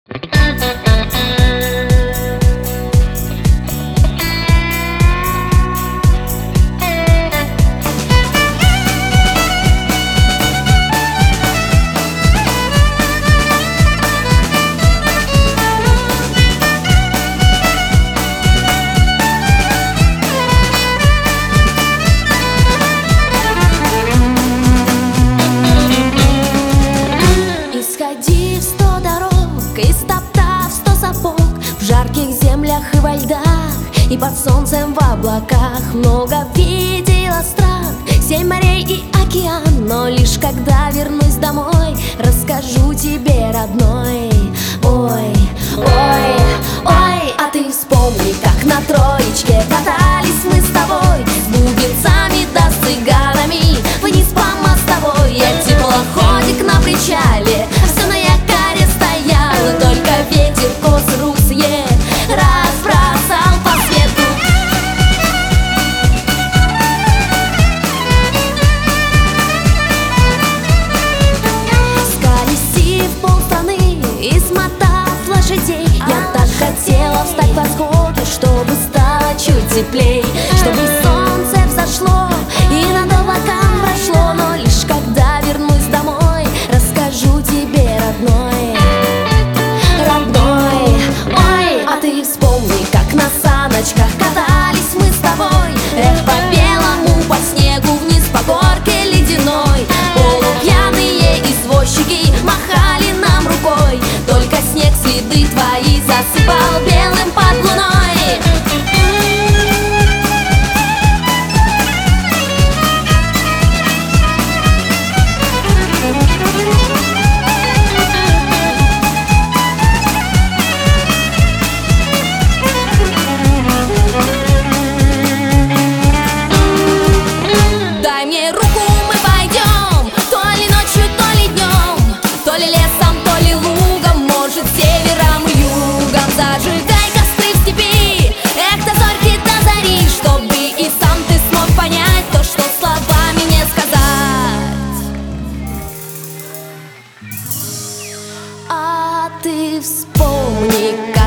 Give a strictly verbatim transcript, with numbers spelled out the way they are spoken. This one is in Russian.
Исходи в сто дорог, истоптав сто сапог, в жарких землях и во льдах, и под солнцем в облаках. Много видела стран, семь морей и океан, но лишь когда вернусь домой, расскажу тебе, родной. Ой, ой, ой, а ты вспомни, как на троечке катались мы с тобой, с бубенцами да с цыганами вниз по мостовой. Я теплоходик на причале, все на якоре стоял, и только ветер коз русые разбросал по свету. Сколесив полстраны и смотав лошадей, я так хотела встать к восходу, чтобы стало чуть теплей, чтобы солнце взошло и над облаком прошло. Но лишь когда вернусь домой, расскажу тебе, родной. Родной, ой, а ты вспомни, как на саночках катались мы с тобой, эх, по белому, по снегу вниз по горке ледяной. Полупьяные извозчики махали нам рукой, только снег следы твои засыпал белым под луной. Дай мне руку, мы пойдем, то ли ночью, то ли днем, то ли лесом, то ли лугом, может, севером, югом. Зажигай костры в степи, эх, до зорьки, до зари, чтобы и сам ты смог понять то, что словами не сказать. А ты вспомни, как